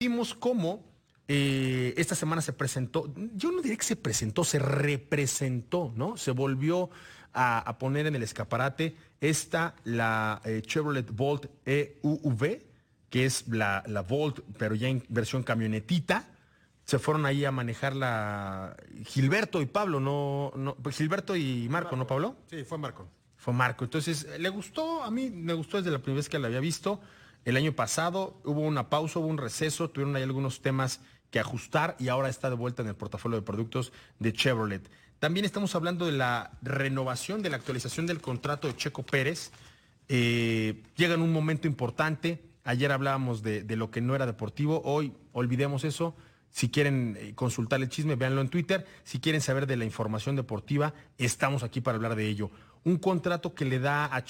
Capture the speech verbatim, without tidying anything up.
Vimos cómo eh, esta semana se presentó, yo no diría que se presentó, se representó, ¿no? Se volvió a, a poner en el escaparate esta, la eh, Chevrolet Bolt E U V, que es la, la Bolt, pero ya en versión camionetita. Se fueron ahí a manejarla Gilberto y Pablo, no, no, pues Gilberto y Marco, ¿no, Pablo? Sí, fue Marco. Fue Marco. Entonces, le gustó, a mí me gustó desde la primera vez que la había visto. El año pasado hubo una pausa, hubo un receso, tuvieron ahí algunos temas que ajustar y ahora está de vuelta en el portafolio de productos de Chevrolet. También estamos hablando de la renovación, de la actualización del contrato de Checo Pérez. Eh, llega en un momento importante. Ayer hablábamos de, de lo que no era deportivo, hoy olvidemos eso. Si quieren eh, consultar el chisme, véanlo en Twitter. Si quieren saber de la información deportiva, estamos aquí para hablar de ello. Un contrato que le da a